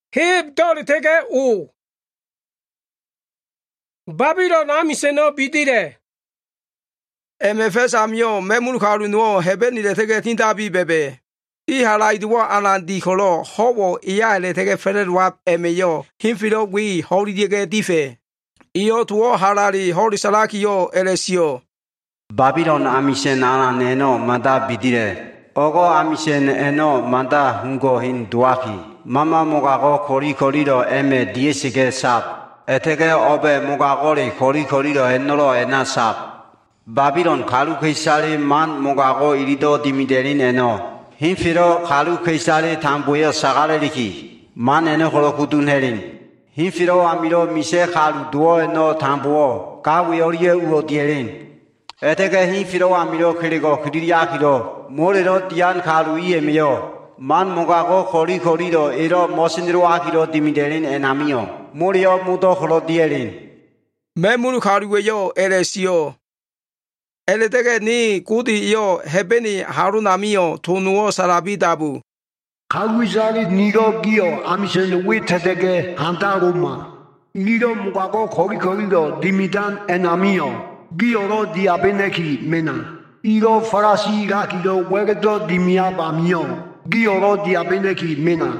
Heb dolitege o. Babylon amiseno bidire. MFS amio memul karuno hebeni le tege tintabi bebe. I halaidwa alandi kolo hobo iya le tege federwa emeyo himfilo wi holidige dife. Iyo tuo halali holisalaki yo elesio. Babylon amisen ana neno manda bidire. Ogo amisen eno manda hungo hin duaki. Mama mogago kori eme diesige sap. Etege obe mogagori kori enolo ena sap. Babylon kalu keisari man mogago irido dimiderin eno. Hinfiro kalu keisari tambuyo sagale liki. Man eno holokudun herin. Hinfiro amiro mise kalu duo eno tambuo. Kawi orie uo dierin. Etege hinfiro amiro kirigo kiriakiro. Morero dian kalu iye mio. Man mogago kori do ero mosiniro akiro dimiderin enamio. Morio mudo holo dierin. Memul kalu yo elesio. Eletege ni kudi yo hebeni harunamio tunuo sarabidabu. Kawisari nido gio amisen witedege hantaruma. Nido mugago kori do dimidan enamio. Gio ro diabeneki mena. Iro farasi rakido wegedo dimiaba mio. Gio ro diabeneki mena.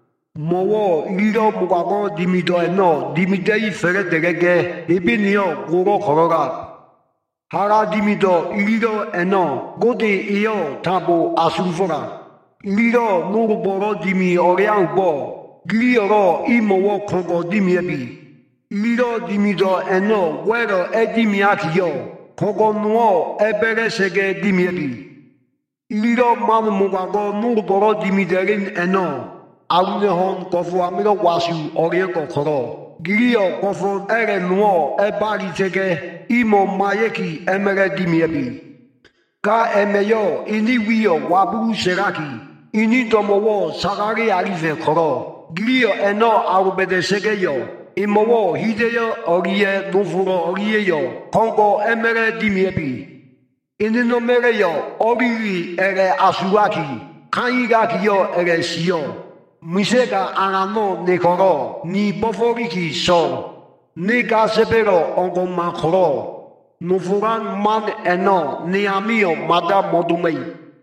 Mowo iro mugago dimido eno dimidei feredege ebinio goro koroga. Hara dimido iro eno gode iyo tabo asufora. Iro nuruboro dimi oreanbo. Glioro imowo kongo dimiebi. Iro dimido eno wero edimiakio. Kongo nuo ebere sege dimiebi. Iro manu mugago nuruboro dimiderin eno. Aunehon kofu amiro wasu orieko koro. Girio kofu ere nuo ebari tege imo mayeki emere dimiebi. Ka emeyo ini wio waburu seraki. Ini domowo sagari arive koro. Girio eno arubede segeyo. Imowo hideyo orie nufuro orieyo. Kongo emere dimiebi. Ini no mereyo oriri ere asuaki. Kanigaki yo ere siyo. Misega arano nekoro ni boforiki so. Nega sepero ongo makoro. Nufuran man eno ni amio mada modumei.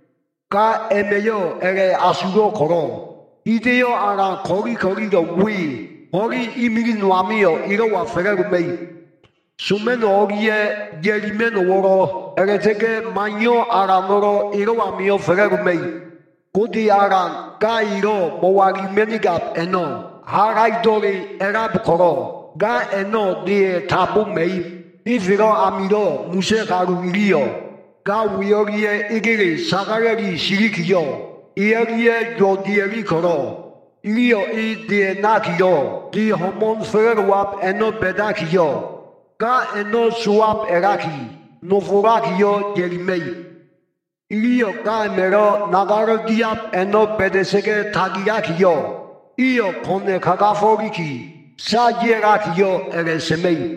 Ka emeyo ere asuro koro. Ideyo ara kori do wi. Hori imiri nuamio iro wa fererumei. Sumeno orie yerimeno woro. Ere tege manyo aranoro iro wa mio fererumei. Kodi aran ga iro mowari menigap eno. Haraidori erab koro. Ga eno die tabu mei. Ifiro amiro muse karurio. Ga wiorie igiri sagareri shirikiyo. Ierie jodieri koro. Ilio I die nakiyo. Di homon ferwap eno bedakiyo. Ga eno suap eraki. Nofurakiyo yerimei. Ilio ga emero nagaro diap eno bedesege tagiakiyo. Io kone kagaforiki. Sajerakiyo eresemei.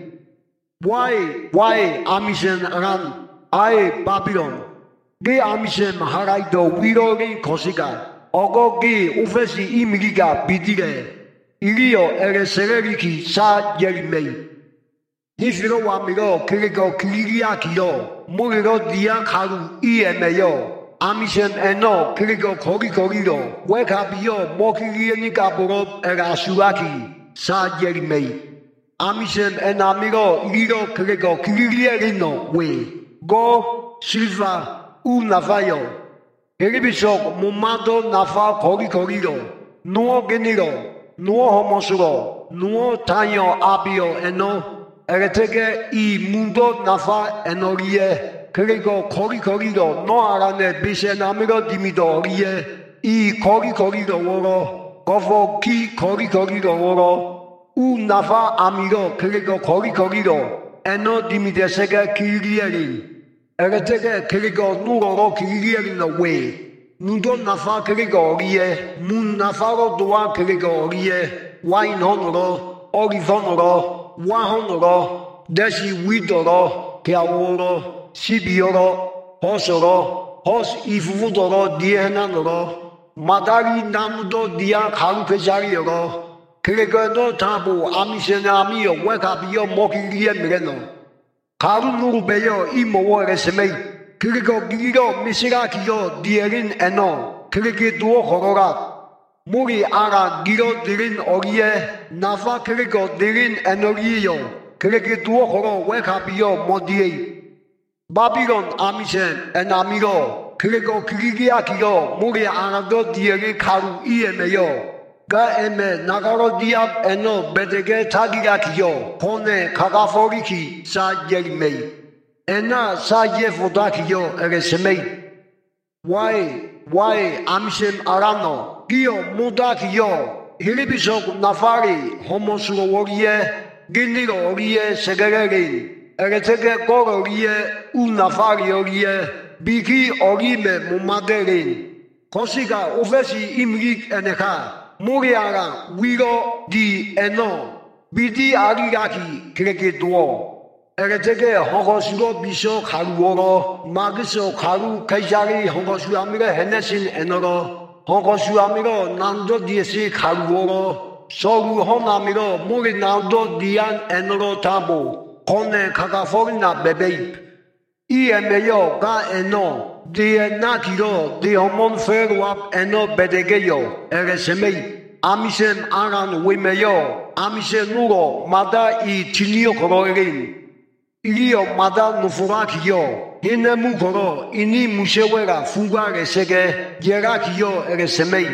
Why amisen aran ai Babylon. Ge amisen haraido wirori kosiga. Ogo ge ufesi imiriga bidire. Ilio eresereriki sa yerimei. Nifiro wamiro kiriko kiririakiyo. Muriro dia karu iemeyo. Amisen eno kiriko koriro. Wekabiyo mokirieni kaburo erasuaki sa yerimei. Amisen enamiro iro kiriko kiririerino we. Go silva u navayo. Eribisok mumado nafa koriro. Nuo geniro. Nuo homosuro. Nuo tanyo abio eno. Eretege I mundo nafa enorie. Kiriko koriro no arane bise namiro dimido rie. I koriro woro. Gofo ki koriro woro. U nafa amiro kiriko koriro. Eno dimidesege kirierin. Eretege kiriko nuroro kirierin no we. Mundo nafa kiriko rie. Mun nafaro doa kiriko rie. Wain honoro. Orivonoro. Wahonoro, Desi Widoro, Kiaworo, Sibioro, Hosoro, Hos Ifudoro, Dienanoro, Madari Namudo Dia Kalupesarioro, Kirikono tabu amishenamio wekabio mokilie mireno. Karunu beyo imo resmei. Kiriko giro misirakio dierin eno. Kirikituo hororat. Muri ara giro dirin orie. Nafa kiriko dirin enorio. Kirikituo horo wekabio modiei. Babylon amisen enamiro. Kiriko kirigiakio. Muri arado dieri karu iemeyo. Ga eme nagaro diab eno bedege tagirakiyo pone kagaforiki sa yerimei ena sa yefodakiyo eresemei why amsem arano kiyo mudakiyo hilibisok nafari homosurorie giniro orie segerere eretege kororie unafari orie bigi orime mumadere kosika ofesi imrik eneka Muriara wiro di eno bidi arigaki kreketuo eretege hongosuro biso karuoro magiso karu kaisari hongosuro amire henesin enoro hongosuro amiro nando diesi karuoro soru honamiro muri nando dian enoro tabo kone kakaforina bebei emeyo ga eno de nakiro de homon ferwap eno bedegeyo eresemei amisem aran wimeyo amise nuro mada I tinio koroerin ilio mada nufurakiyo hinemu koro ini mushewera fuga resege yerakiyo eresemei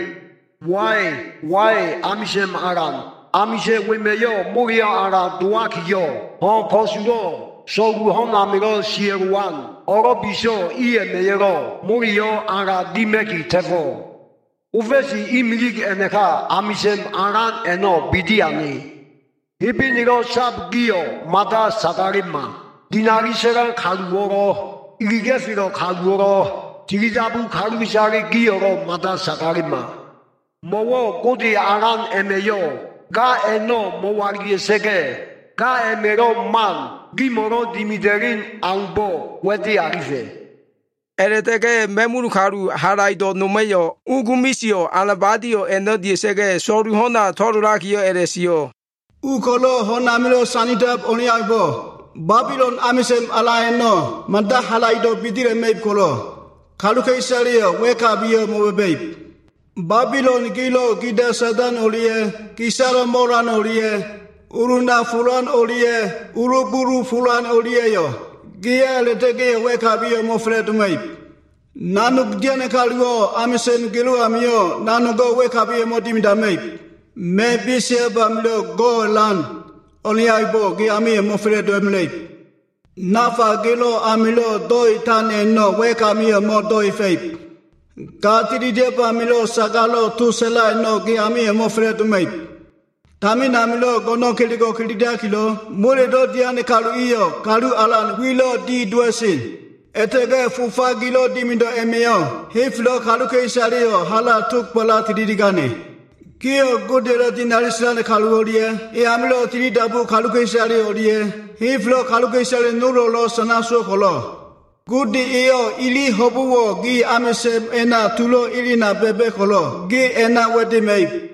why amisem aran amise wimeyo muria ara duakiyo hon kosuro Sogu honamiro sieruan, orobisho iemeyero, murio ara dimeki tefo. Uvesi imilik eneka amisem aran eno bidiani. Hipiniro sab gio mada sagarima. Dinarisera kaluoro, irigefiro kaluoro, tirizabu kaluisari gioro mada sagarima. Mowo godi aran emeyo, ga eno mowariesege. Ka emero man gimoro dimiderin angbo wedi arife eretege memuru karu haraido numeyo ugumisio alabadio eno diesege soru hona torurakiyo eresio ukolo honamilo sanitab oniaibo Babylon amisem alaeno manda halaido bidire meibkolo kaluke isario wekabiyo mobebeib Babylon gilo gida sadan olie kisara moran olie Uruna fulan olie, uruburu fulan olie yo. Gia letege wekabiyo mofretumei. Nanuk diane kaluo amisen gilu amio nanugo wekabiyo modimidamei. Me bise bamlo go lan. Oni aibo gi amie mofretumei. Nafa gilo amilo doi tane no wekamiyo mo doi feip. Katiri de bamilo sagalo tusela no gi amie mofretumei. Tami namilo gono kiliko kilida kilo mure do diane kalu iyo kalu alan wilo di duesin etege fufa gilo dimindo emeo hiflo kalu keisario hala tuk pala tidigane kio gudero dinarislan kalu olie e amilo tidabu kalu keisario olie hiflo kalu keisario nuro lo sanaso kolo gudi iyo ili hobuwo gi amesem ena tulo ilina bebe kolo gi ena wedimei